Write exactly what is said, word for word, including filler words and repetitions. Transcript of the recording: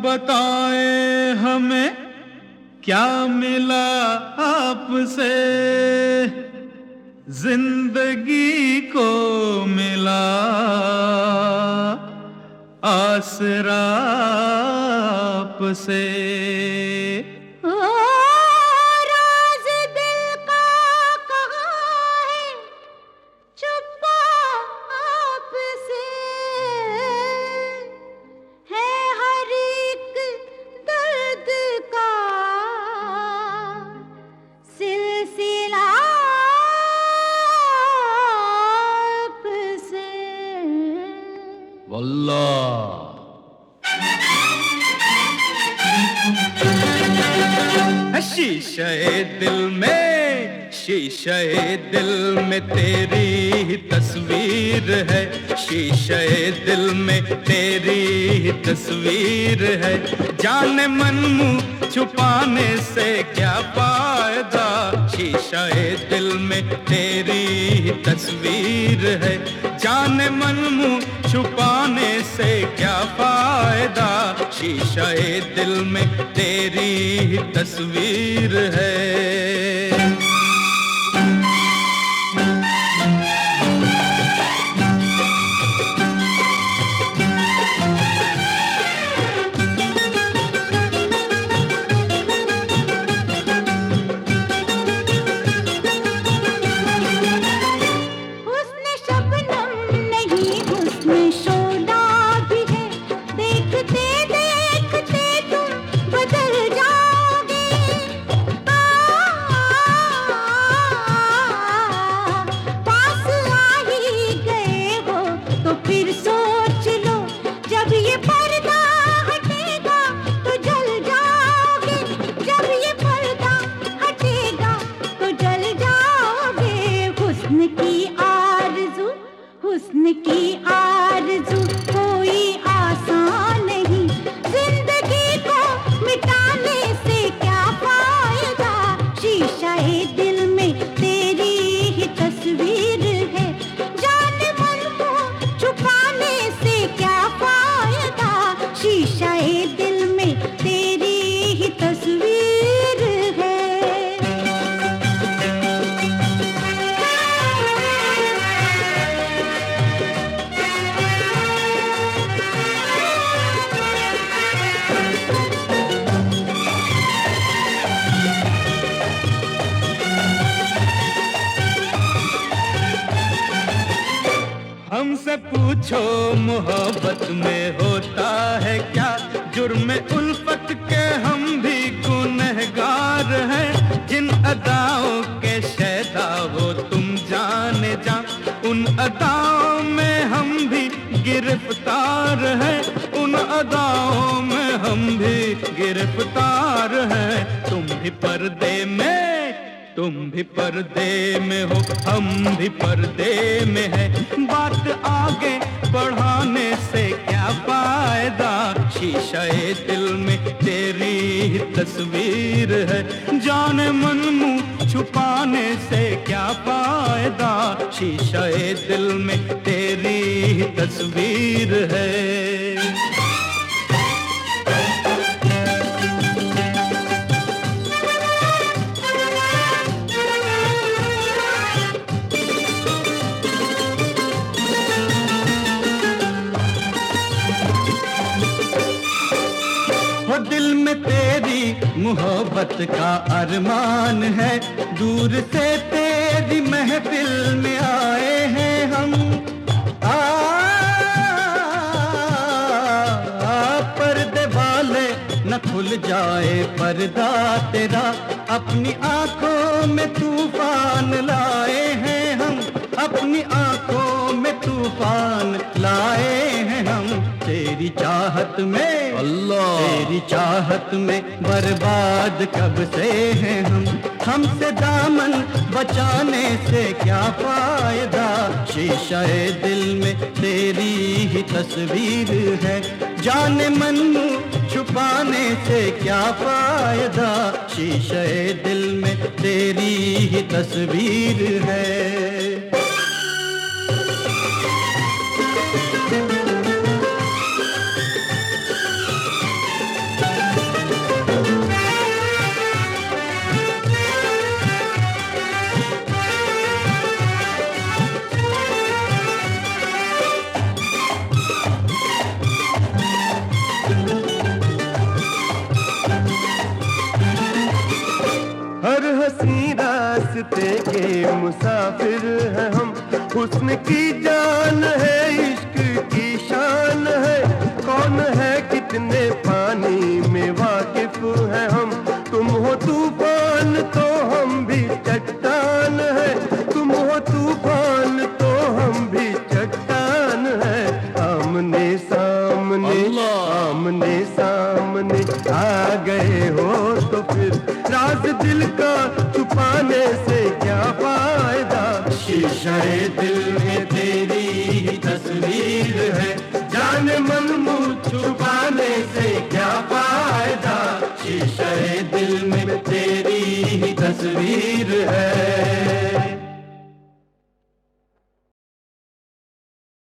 बताएं हमें क्या मिला आपसे, जिंदगी को मिला आसरा आपसे। शीशे दिल में, शीशे दिल में तेरी ही तस्वीर है, शीशे दिल में तेरी ही तस्वीर है। जाने मन मुँह छुपाने से क्या फायदा, शीशे दिल में तेरी ही तस्वीर है। जाने मन मुँह छुपाने से क्या फायदा, शीशे दिल में तेरी ही तस्वीर है। हुस्न की आरज़ू कोई आसान नहीं, जिंदगी को मिटाने से क्या फायदा, शीशे दिल में तेरी ही तस्वीर है। जाने मन को छुपाने से क्या फायदा, शीशे दिल में तेरी ही तस्वीर है। हमसे पूछो मोहब्बत में होता है क्या, जुर्म उल्फत के हम भी गुनहगार हैं। जिन अदाओं के शैदा हो तुम जाने जा, उन अदाओं में हम भी गिरफ्तार हैं, उन अदाओं में हम भी गिरफ्तार हैं। तुम भी पर्दे में, तुम भी पर्दे में हो, हम भी पर्दे में हैं। बात आगे बढ़ाने से क्या फायदा, शीशे दिल में तेरी ही तस्वीर है। जाने मन मुँह छुपाने से क्या फायदा, शीशे दिल में तेरी ही तस्वीर है। दिल में तेरी मोहब्बत का अरमान है, दूर से तेरी महफिल में आए हैं हम। आ, आ पर्दे वाले न खुल जाए पर्दा तेरा, अपनी आंखों में तूफान लाए हैं हम, अपनी आंखों में तूफान लाए हैं हम। तेरी चाहत में अल्लाह, तेरी चाहत में बर्बाद कब से हैं हम। हमसे दामन बचाने से क्या फायदा, शीशे दिल में तेरी ही तस्वीर है। जाने मन मुँह छुपाने से क्या फायदा, शीशे दिल में तेरी ही तस्वीर है। उसी रास्ते के मुसाफिर हैं हम। हुस्न की जान है, इश्क की शान है, कौन है कितने पानी में वाकिफ है हम। तुम हो तूफान तो हम भी चट्टान है, तुम हो तूफान तो हम भी चट्टान है। आमने सामने आमने सामने आ गए हो तो फिर राज दिल का छुपाने से क्या फायदा। शीशे दिल में तेरी ही तस्वीर है, जाने मन मुझ छुपाने से क्या फायदा। शीशे